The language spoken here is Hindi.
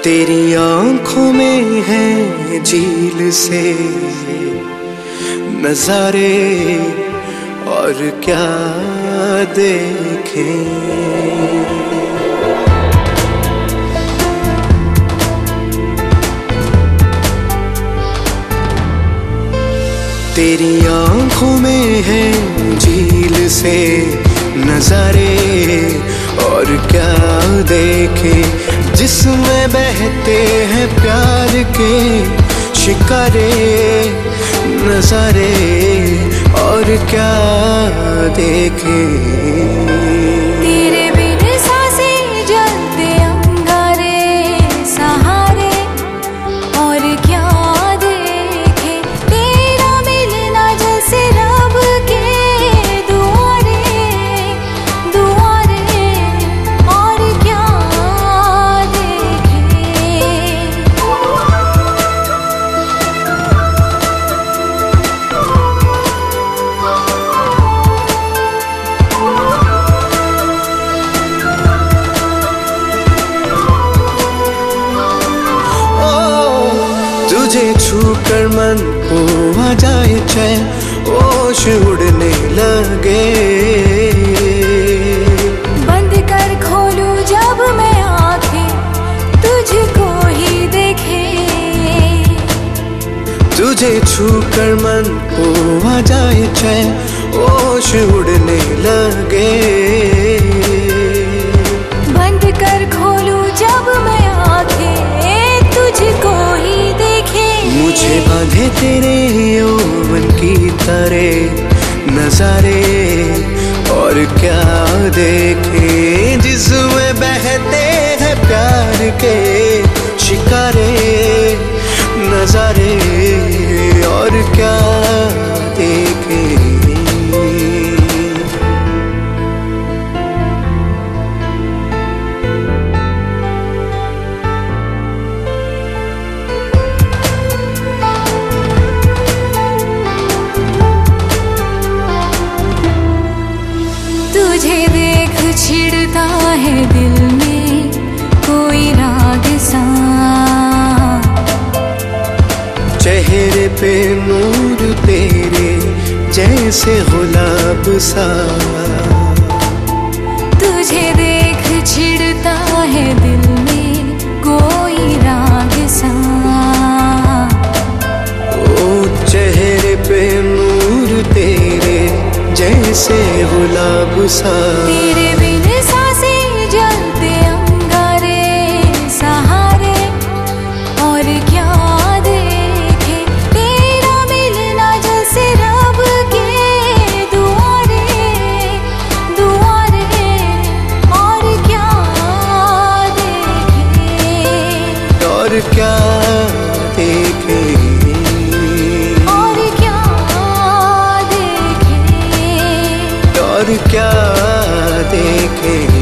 तेरी आंखों में है झील से नजारे और क्या देखें। तेरी आंखों में है झील से नजारे और क्या देखे, जिसमें बहते हैं प्यार के शिकारे नजारे और क्या देखे। तेरे बिन सांसें जलते अंगारे सहारे और क्या देखे, तेरा मिलना जैसे रब के दुआरे दुआरे और क्या देखे। तुझे छूकर मन को आ जाए चैन, होश उड़ने लगे। बंद कर खोलूं जब मैं आंखें, तुझको ही देखे। तुझे छूकर मन को आ जाए चैन, होश उड़ने लगे। बंद कर खोलूं जब मैं आंखें, तुझको ही देखे। मुझे बांधे तेरे यौवन की तरह नजारे और क्या देखे, जिसमें बहते हैं प्यार के शिकारे नजारे और क्या देखे। तुझे देख छिड़ता है दिल में कोई राग सा, चेहरे पे नूर तेरे जैसे गुलाब सा। तुझे देख छिड़ता है दिल में कोई राग सा। ओ चेहरे पे नूर तेरे जैसे गुलाब सा। तेरे बिन सांसें जलते अंगारे सहारे और क्या देखे, तेरा मिलना जैसे रब के दुआरे दुआरे और क्या देखे। और क्या देखे। और क्या देखे। और क्या देखे।